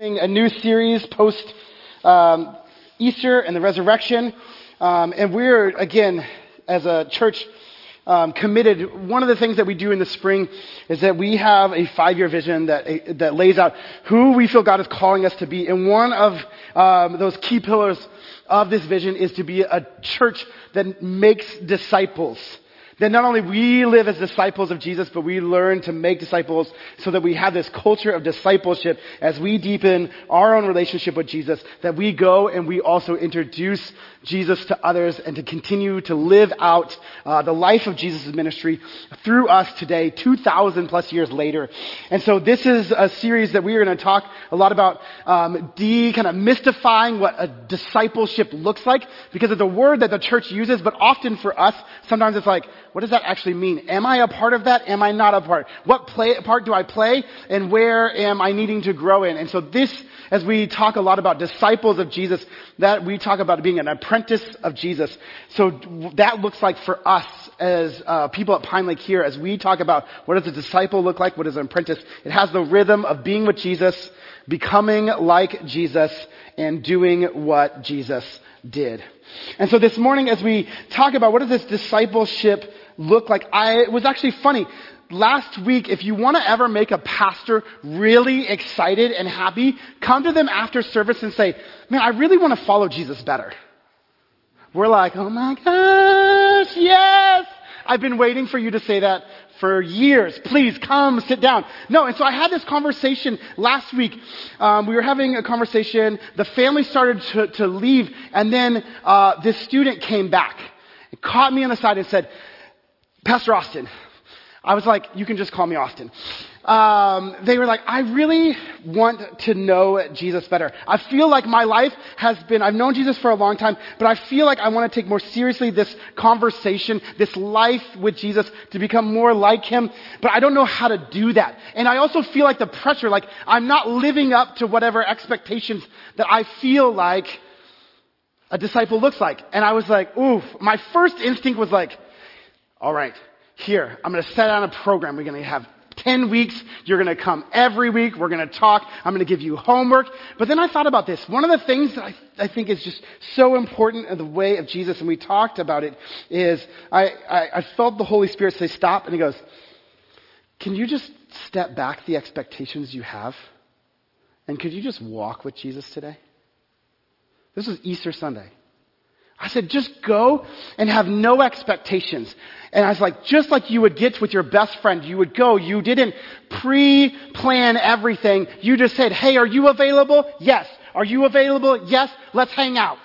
A new series post Easter and the resurrection. And we're, again, as a church, committed. One of the things that we do in the spring is that we have a 5-year vision that lays out who we feel God is calling us to be. And one of those key pillars of this vision is to be a church that makes disciples. That not only we live as disciples of Jesus, but we learn to make disciples so that we have this culture of discipleship as we deepen our own relationship with Jesus, that we go and we also introduce Jesus to others and to continue to live out the life of Jesus' ministry through us today, 2,000 plus years later. And so this is a series that we are going to talk a lot about kind of mystifying what a discipleship looks like, because it's a word that the church uses, but often for us, sometimes it's like, what does that actually mean? Am I a part of that? Am I not a part? What part do I play? And where am I needing to grow in? And so this, as we talk a lot about disciples of Jesus, that we talk about being an apprentice of Jesus. So that looks like for us as people at Pine Lake here, as we talk about what does a disciple look like, what is an apprentice, it has the rhythm of being with Jesus, becoming like Jesus, and doing what Jesus did. And so this morning, as we talk about what does this discipleship look like, it was actually funny. Last week, if you want to ever make a pastor really excited and happy, come to them after service and say, man, I really want to follow Jesus better. We're like, oh my gosh, yes! I've been waiting for you to say that for years. Please come sit down. No, and so I had this conversation last week. We were having a conversation. The family started to leave, and then this student came back and caught me on the side and said, Pastor Austin. I was like, you can just call me Austin. They were like, I really want to know Jesus better. I feel like my life I've known Jesus for a long time, but I feel like I want to take more seriously this conversation, this life with Jesus, to become more like him, but I don't know how to do that. And I also feel like the pressure, like I'm not living up to whatever expectations that I feel like a disciple looks like. And I was like, oof, my first instinct was like, all right, here, I'm going to set on a program. We're going to have 10 weeks. You're going to come every week. We're going to talk. I'm going to give you homework. But then I thought about this. One of the things that I think is just so important in the way of Jesus, and we talked about it, is I felt the Holy Spirit say stop, and he goes, can you just step back the expectations you have? And could you just walk with Jesus today? This was Easter Sunday. I said, just go and have no expectations. And I was like, just like you would get with your best friend, you would go. You didn't pre-plan everything. You just said, hey, are you available? Yes. Are you available? Yes. Let's hang out.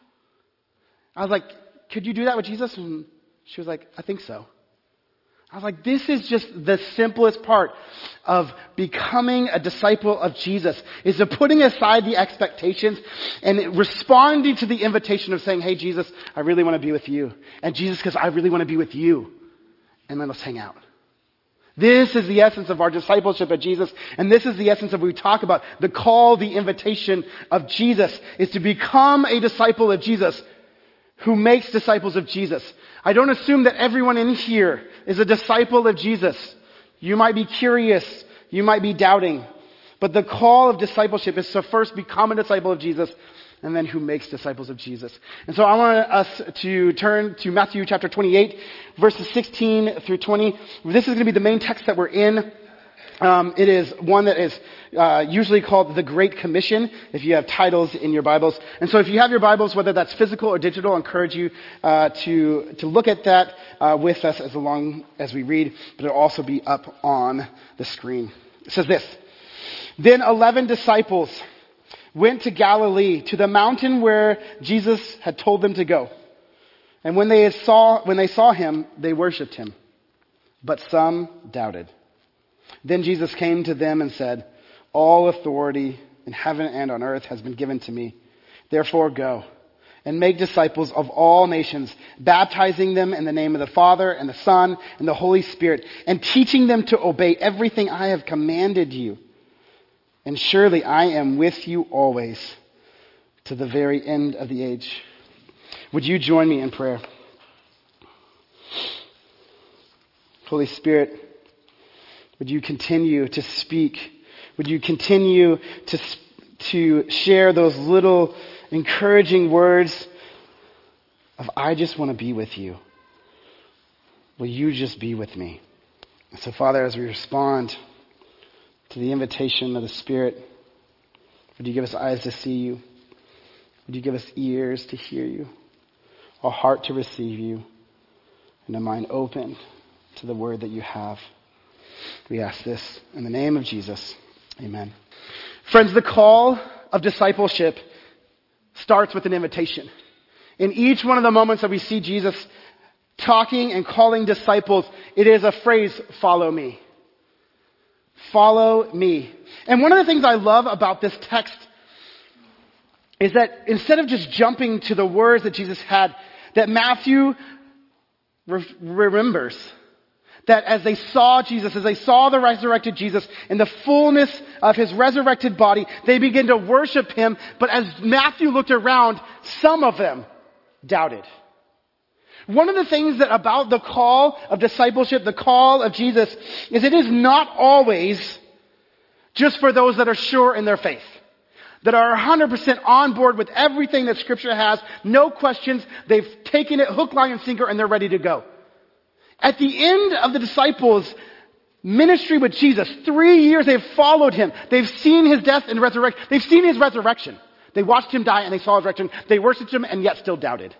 I was like, could you do that with Jesus? And she was like, I think so. I was like, this is just the simplest part of becoming a disciple of Jesus, is of putting aside the expectations and responding to the invitation of saying, hey, Jesus, I really want to be with you. And Jesus, because I really want to be with you. And then let's hang out. This is the essence of our discipleship of Jesus. And this is the essence of what we talk about. The call, the invitation of Jesus is to become a disciple of Jesus who makes disciples of Jesus. I don't assume that everyone in here is a disciple of Jesus. You might be curious. You might be doubting. But the call of discipleship is to first become a disciple of Jesus, and then who makes disciples of Jesus. And so I want us to turn to Matthew chapter 28, verses 16 through 20. This is going to be the main text that we're in. It is one that is usually called the Great Commission, if you have titles in your Bibles. And so if you have your Bibles, whether that's physical or digital, I encourage you to look at that with us as long as we read, but it'll also be up on the screen. It says this, then 11 disciples went to Galilee, to the mountain where Jesus had told them to go. And when they saw him, they worshipped him, but some doubted. Then Jesus came to them and said, all authority in heaven and on earth has been given to me. Therefore go and make disciples of all nations, baptizing them in the name of the Father and the Son and the Holy Spirit, and teaching them to obey everything I have commanded you. And surely I am with you always to the very end of the age. Would you join me in prayer? Holy Spirit, would you continue to speak? Would you continue to share those little encouraging words of, I just want to be with you. Will you just be with me? And so, Father, as we respond to the invitation of the Spirit, would you give us eyes to see you? Would you give us ears to hear you? A heart to receive you? And a mind open to the word that you have? We ask this in the name of Jesus. Amen. Friends, the call of discipleship starts with an invitation. In each one of the moments that we see Jesus talking and calling disciples, it is a phrase, follow me. Follow me. And one of the things I love about this text is that instead of just jumping to the words that Jesus had, that Matthew remembers that as they saw Jesus, as they saw the resurrected Jesus in the fullness of his resurrected body, they began to worship him. But as Matthew looked around, some of them doubted. One of the things that about the call of discipleship, the call of Jesus, is it is not always just for those that are sure in their faith, that are 100% on board with everything that Scripture has, no questions, they've taken it hook, line, and sinker, and they're ready to go. At the end of the disciples' ministry with Jesus, 3 years they've followed him. They've seen his death and resurrection. They've seen his resurrection. They watched him die and they saw his resurrection. They worshiped him and yet still doubted.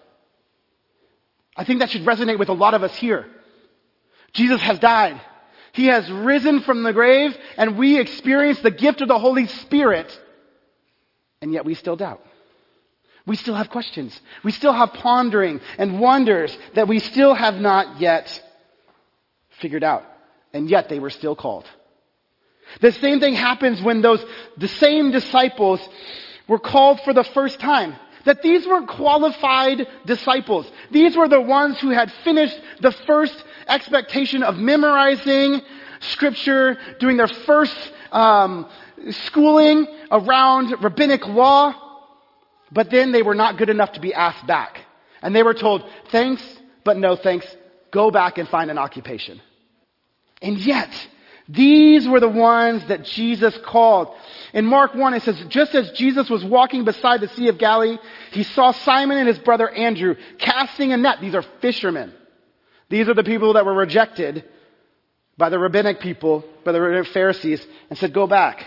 I think that should resonate with a lot of us here. Jesus has died. He has risen from the grave, and we experience the gift of the Holy Spirit, and yet we still doubt. We still have questions. We still have pondering and wonders that we still have not yet figured out. And yet they were still called. The same thing happens when the same disciples were called for the first time. That these weren't qualified disciples. These were the ones who had finished the first expectation of memorizing Scripture, doing their first schooling around rabbinic law. But then they were not good enough to be asked back. And they were told, thanks, but no thanks. Go back and find an occupation. And yet, these were the ones that Jesus called. In Mark 1, it says, just as Jesus was walking beside the Sea of Galilee, he saw Simon and his brother Andrew casting a net. These are fishermen. These are the people that were rejected by the rabbinic people, by the Pharisees, and said, go back.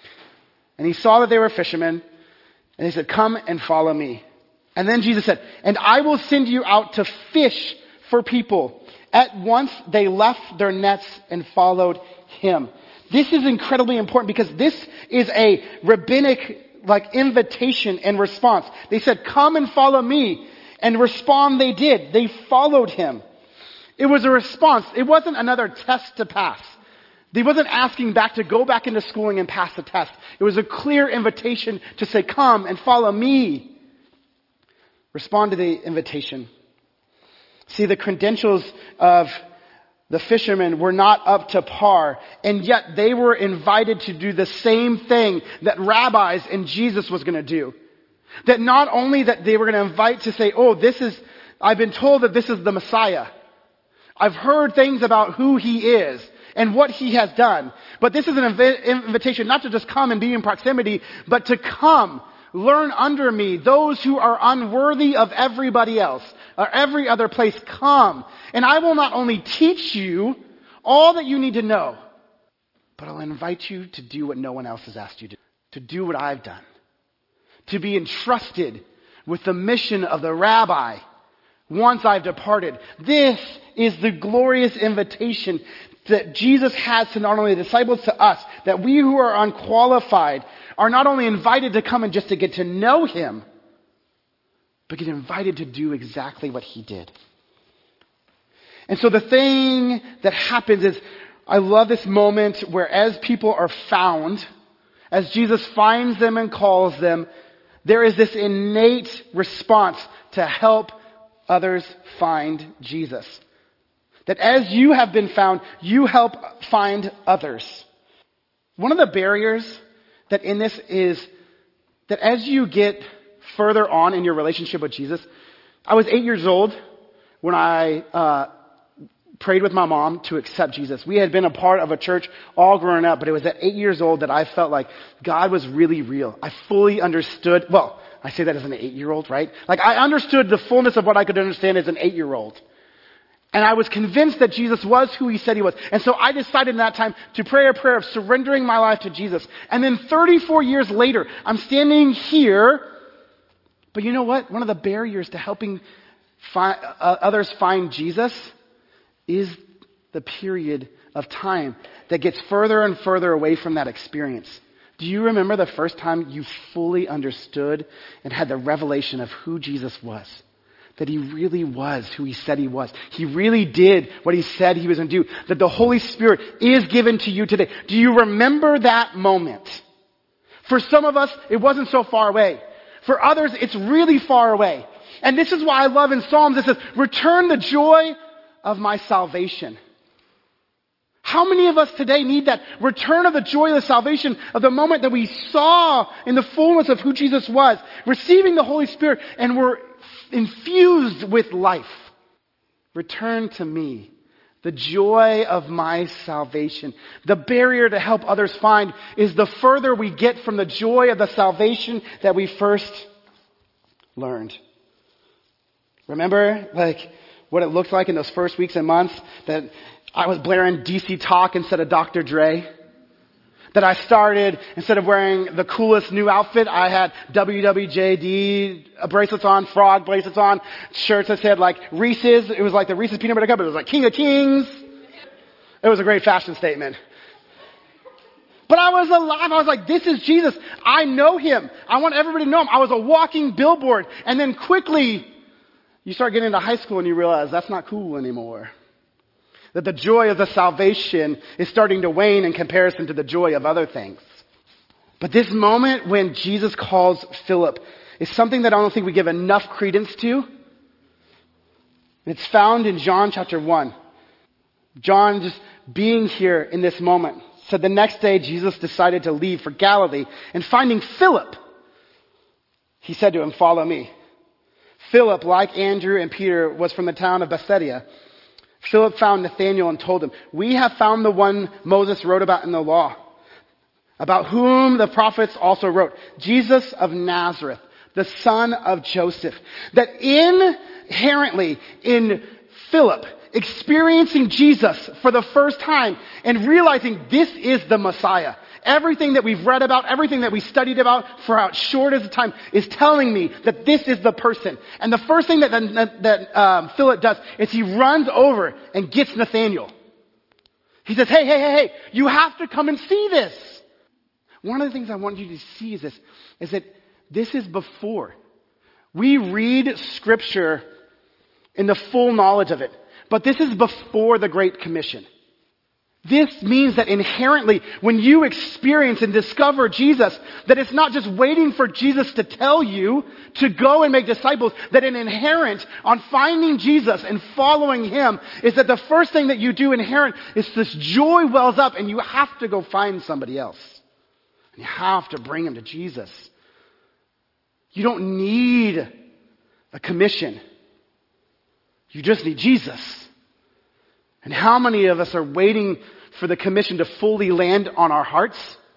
And he saw that they were fishermen, and he said, come and follow me. And then Jesus said, and I will send you out to fish for people. At once they left their nets and followed him. This is incredibly important because this is a rabbinic invitation and response. They said, come and follow me. And respond they did. They followed him. It was a response. It wasn't another test to pass. They wasn't asking back to go back into schooling and pass the test. It was a clear invitation to say, come and follow me. Respond to the invitation. See, the credentials of the fishermen were not up to par, and yet they were invited to do the same thing that rabbis and Jesus was going to do. That not only that they were going to invite to say, I've been told that this is the Messiah. I've heard things about who he is and what he has done. But this is an invitation not to just come and be in proximity, but to come, learn under me, those who are unworthy of everybody else, or every other place, come. And I will not only teach you all that you need to know, but I'll invite you to do what no one else has asked you to do what I've done. To be entrusted with the mission of the rabbi once I've departed. This is the glorious invitation that Jesus has to not only the disciples, to us, that we who are unqualified are not only invited to come and just to get to know him, but get invited to do exactly what he did. And so the thing that happens is, I love this moment where as people are found, as Jesus finds them and calls them, there is this innate response to help others find Jesus. That as you have been found, you help find others. One of the barriers that in this is that as you get further on in your relationship with Jesus, I was 8 years old when I prayed with my mom to accept Jesus. We had been a part of a church all growing up, but it was at 8 years old that I felt like God was really real. I fully understood, well, I say that as an 8-year-old, right? Like I understood the fullness of what I could understand as an 8-year-old. And I was convinced that Jesus was who he said he was. And so I decided in that time to pray a prayer of surrendering my life to Jesus. And then 34 years later, I'm standing here. But you know what? One of the barriers to helping others find Jesus is the period of time that gets further and further away from that experience. Do you remember the first time you fully understood and had the revelation of who Jesus was? That he really was who he said he was. He really did what he said he was going to do. That the Holy Spirit is given to you today. Do you remember that moment? For some of us, it wasn't so far away. For others, it's really far away. And this is why I love in Psalms, it says, return the joy of my salvation. How many of us today need that return of the joy of the salvation of the moment that we saw in the fullness of who Jesus was, receiving the Holy Spirit, and we're infused with life? Return to me the joy of my salvation. The barrier to help others find is the further we get from the joy of the salvation that we first learned. Remember, what it looked like in those first weeks and months that I was blaring DC Talk instead of Dr. Dre? That I started, instead of wearing the coolest new outfit, I had WWJD bracelets on, frog bracelets on, shirts that said Reese's. It was like the Reese's Peanut Butter Cup, but it was like King of Kings. It was a great fashion statement. But I was alive. I was like, this is Jesus. I know him. I want everybody to know him. I was a walking billboard. And then quickly, you start getting into high school and you realize that's not cool anymore. That the joy of the salvation is starting to wane in comparison to the joy of other things. But this moment when Jesus calls Philip is something that I don't think we give enough credence to. It's found in John chapter 1. John just being here in this moment said the next day Jesus decided to leave for Galilee, and finding Philip, he said to him, follow me. Philip, like Andrew and Peter, was from the town of Bethsaida. Philip found Nathanael and told him, we have found the one Moses wrote about in the law, about whom the prophets also wrote, Jesus of Nazareth, the son of Joseph. That inherently in Philip, experiencing Jesus for the first time and realizing this is the Messiah. Everything that we've read about, everything that we studied about for how short is the time is telling me that this is the person. And the first thing that Philip does is he runs over and gets Nathanael. He says, hey, you have to come and see this. One of the things I want you to see is that this is before. We read scripture in the full knowledge of it, but this is before the Great Commission. This means that inherently, when you experience and discover Jesus, that it's not just waiting for Jesus to tell you to go and make disciples, that an inherent on finding Jesus and following him is that the first thing that you do inherent is this joy wells up and you have to go find somebody else. You have to bring him to Jesus. You don't need a commission. You just need Jesus. And how many of us are waiting for the commission to fully land on our hearts?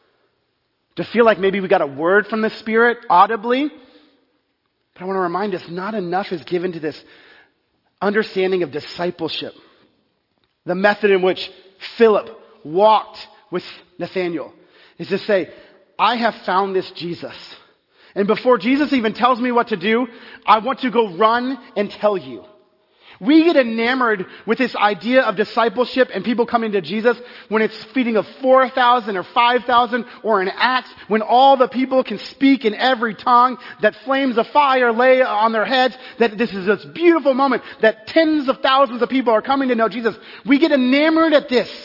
To feel like maybe we got a word from the Spirit audibly? But I want to remind us, not enough is given to this understanding of discipleship. The method in which Philip walked with Nathanael is to say, I have found this Jesus. And before Jesus even tells me what to do, I want to go run and tell you. We get enamored with this idea of discipleship and people coming to Jesus when it's feeding of 4,000 or 5,000, or in Acts when all the people can speak in every tongue, that flames of fire lay on their heads, that this is this beautiful moment, that tens of thousands of people are coming to know Jesus. We get enamored at this.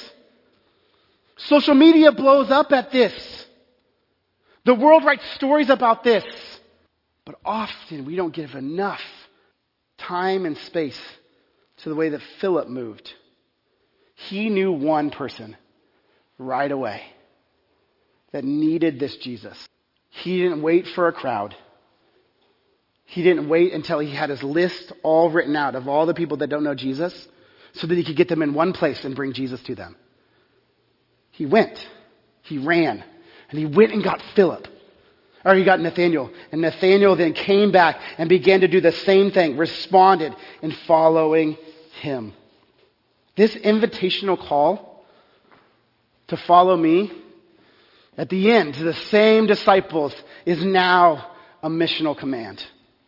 Social media blows up at this. The world writes stories about this. But often we don't give enough time and space to the way that Philip moved. He knew one person right away that needed this Jesus. He didn't wait for a crowd. He didn't wait until he had his list all written out of all the people that don't know Jesus. so that he could get them in one place and bring Jesus to them. He went. He ran. And he went and got Philip. Or he got Nathanael. And Nathanael then came back and began to do the same thing, responded in following him. This invitational call to follow me at the end to the same disciples is now a missional command.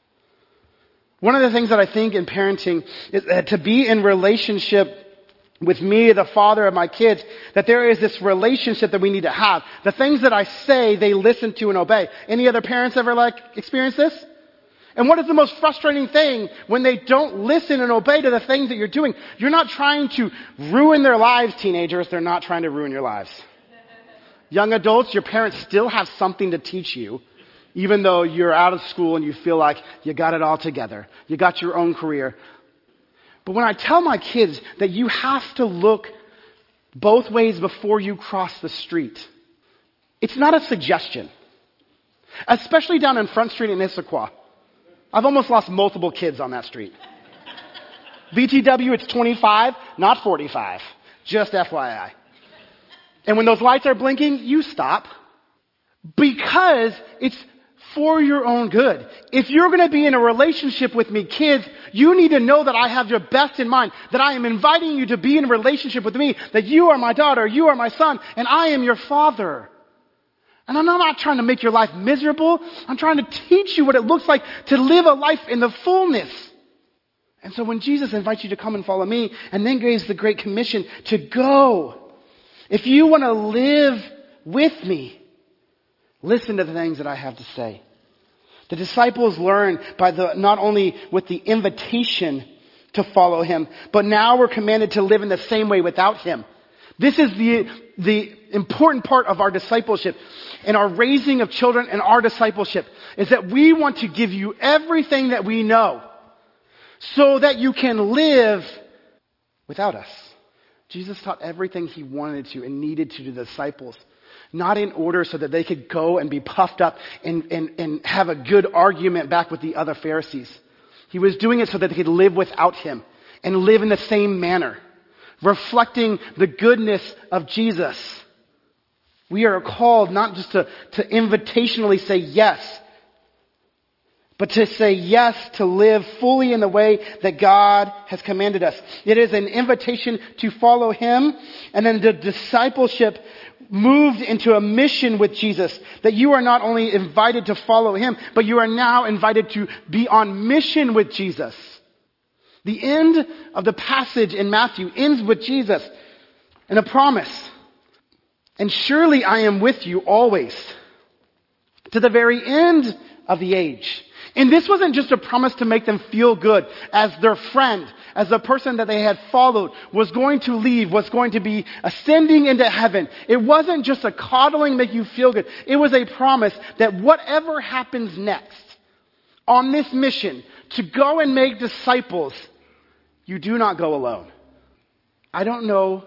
One of the things that I think in parenting is that to be in relationship with me, the father of my kids, that there is this relationship that we need to have. The things that I say, they listen to and obey. Any other parents ever experience this? And what is the most frustrating thing when they don't listen and obey to the things that you're doing? You're not trying to ruin their lives, teenagers. They're not trying to ruin your lives. Young adults, your parents still have something to teach you, even though you're out of school and you feel like you got it all together. You got your own career. But when I tell my kids that you have to look both ways before you cross the street, it's not a suggestion. Especially down in Front Street in Issaquah. I've almost lost multiple kids on that street. BTW, it's 25, not 45. Just FYI. And when those lights are blinking, you stop. Because it's for your own good. If you're going to be in a relationship with me, kids, you need to know that I have your best in mind, that I am inviting you to be in a relationship with me, that you are my daughter, you are my son, and I am your father. And I'm not trying to make your life miserable. I'm trying to teach you what it looks like to live a life in the fullness. And so when Jesus invites you to come and follow me, and then gives the Great Commission to go, if you want to live with me, listen to the things that I have to say. The disciples learn by not only with the invitation to follow him, but now we're commanded to live in the same way without him. This is the important part of our discipleship and our raising of children and our discipleship is that we want to give you everything that we know so that you can live without us. Jesus taught everything he wanted to and needed to the disciples. Not in order so that they could go and be puffed up and have a good argument back with the other Pharisees. He was doing it so that they could live without him and live in the same manner, reflecting the goodness of Jesus. We are called not just to invitationally say yes, but to say yes to live fully in the way that God has commanded us. It is an invitation to follow him, and then the discipleship moved into a mission with Jesus, that you are not only invited to follow him, but you are now invited to be on mission with Jesus. The end of the passage in Matthew ends with Jesus and a promise. And surely I am with you always to the very end of the age. And this wasn't just a promise to make them feel good as their friend, as the person that they had followed was going to leave, was going to be ascending into heaven. It wasn't just a coddling, make you feel good. It was a promise that whatever happens next on this mission to go and make disciples, you do not go alone. I don't know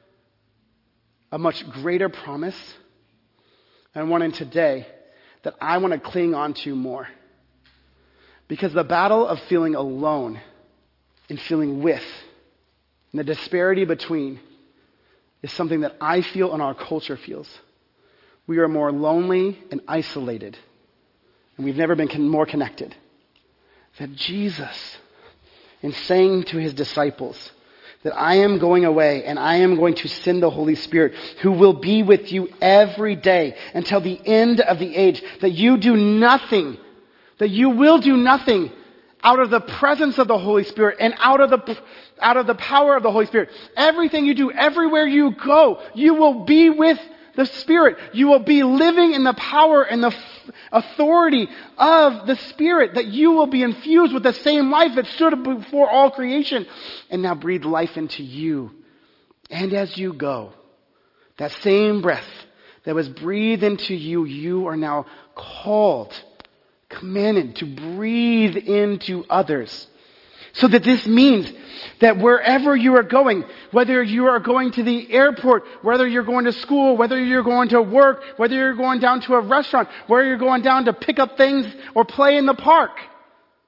a much greater promise than one in today that I want to cling on to more. Because the battle of feeling alone and feeling with and the disparity between is something that I feel and our culture feels. We are more lonely and isolated, and we've never been more connected. That Jesus, in saying to his disciples that I am going away and I am going to send the Holy Spirit who will be with you every day until the end of the age, that you do nothing, that you will do nothing out of the presence of the Holy Spirit and out of the power of the Holy Spirit. Everything you do, everywhere you go, you will be with the Spirit. You will be living in the power and the authority of the Spirit, that you will be infused with the same life that stood before all creation and now breathe life into you. And as you go, that same breath that was breathed into you, you are now called, commanded to breathe into others. So that this means that wherever you are going, whether you are going to the airport, whether you're going to school, whether you're going to work, whether you're going down to a restaurant, whether you're going down to pick up things or play in the park,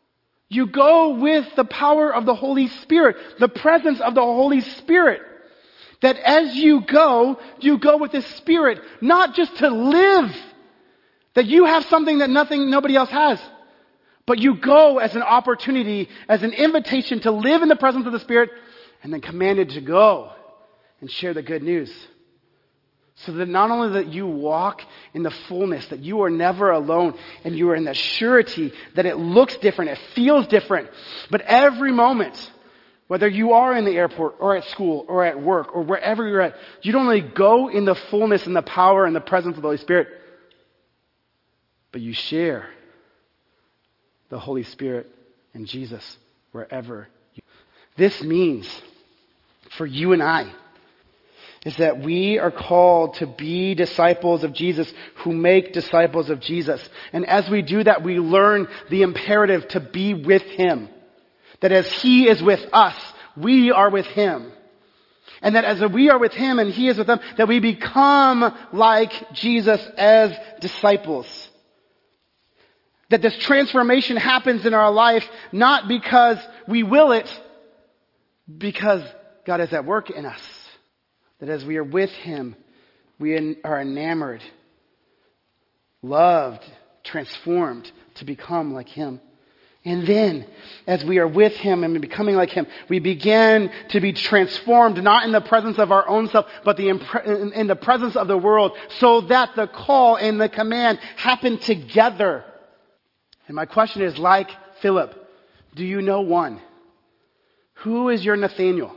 You go with the power of the Holy Spirit, the presence of the Holy Spirit. That as you go with the Spirit, not just to live, that you have something that nobody else has, but you go as an opportunity, as an invitation to live in the presence of the Spirit, and then commanded to go and share the good news. So that not only that you walk in the fullness, that you are never alone, and you are in the surety that it looks different, it feels different, but every moment, whether you are in the airport or at school or at work or wherever you're at, you don't only go in the fullness and the power and the presence of the Holy Spirit, but you share the Holy Spirit and Jesus wherever you are. This means for you and I is that we are called to be disciples of Jesus who make disciples of Jesus. And as we do that, we learn the imperative to be with Him. That as He is with us, we are with Him. And that as we are with Him and He is with them, that we become like Jesus as disciples. That this transformation happens in our life not because we will it, because God is at work in us. That as we are with Him, we are enamored, loved, transformed to become like Him. And then, as we are with Him and becoming like Him, we begin to be transformed, not in the presence of our own self, but in the presence of the world, so that the call and the command happen together. And my question is, like Philip, do you know one? Who is your Nathaniel?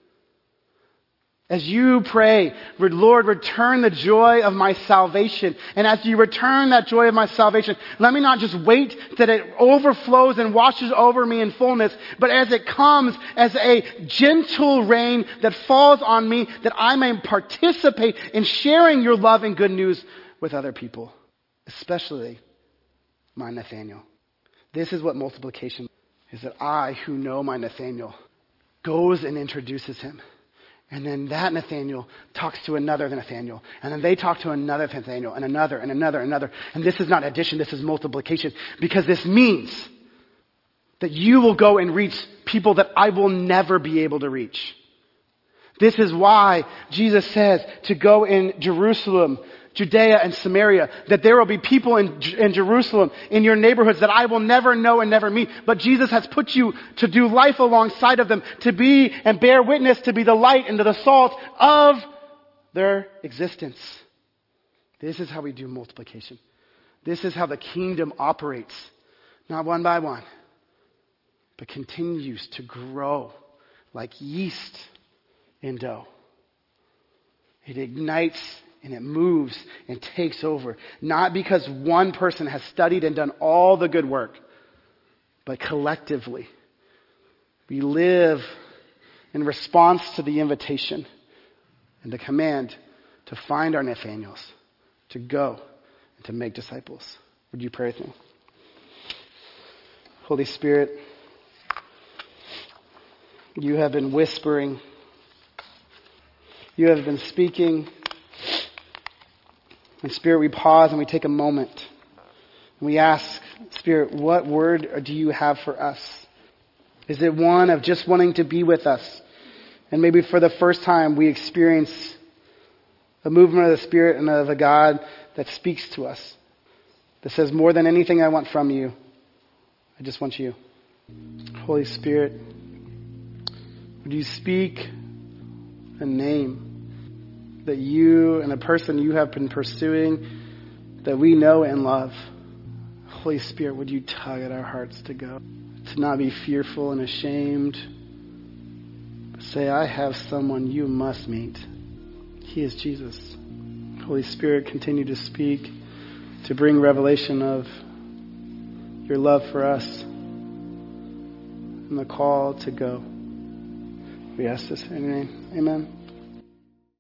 As you pray, Lord, return the joy of my salvation. And as you return that joy of my salvation, let me not just wait that it overflows and washes over me in fullness, but as it comes as a gentle rain that falls on me, that I may participate in sharing your love and good news with other people, especially my Nathaniel. This is what multiplication is, that I, who know my Nathaniel, goes and introduces him. And then that Nathaniel talks to another Nathaniel. And then they talk to another Nathaniel and another and another and another. And this is not addition, this is multiplication. Because this means that you will go and reach people that I will never be able to reach. This is why Jesus says to go in Jerusalem, Judea and Samaria, that there will be people in Jerusalem, in your neighborhoods that I will never know and never meet. But Jesus has put you to do life alongside of them, to be and bear witness, to be the light and the salt of their existence. This is how we do multiplication. This is how the kingdom operates. Not one by one, but continues to grow like yeast in dough. It ignites and it moves and takes over. Not because one person has studied and done all the good work, but collectively. We live in response to the invitation and the command to find our Nathaniels, to go and to make disciples. Would you pray with me? Holy Spirit, you have been whispering. You have been speaking. And Spirit, we pause and we take a moment. And we ask, Spirit, what word do you have for us? Is it one of just wanting to be with us? And maybe for the first time we experience a movement of the Spirit and of a God that speaks to us. That says, more than anything I want from you, I just want you. Holy Spirit, would you speak a name that you and a person you have been pursuing, that we know and love. Holy Spirit, would you tug at our hearts to go, to not be fearful and ashamed, but say, I have someone you must meet. He is Jesus. Holy Spirit, continue to speak, to bring revelation of your love for us and the call to go. We ask this in your name. Amen.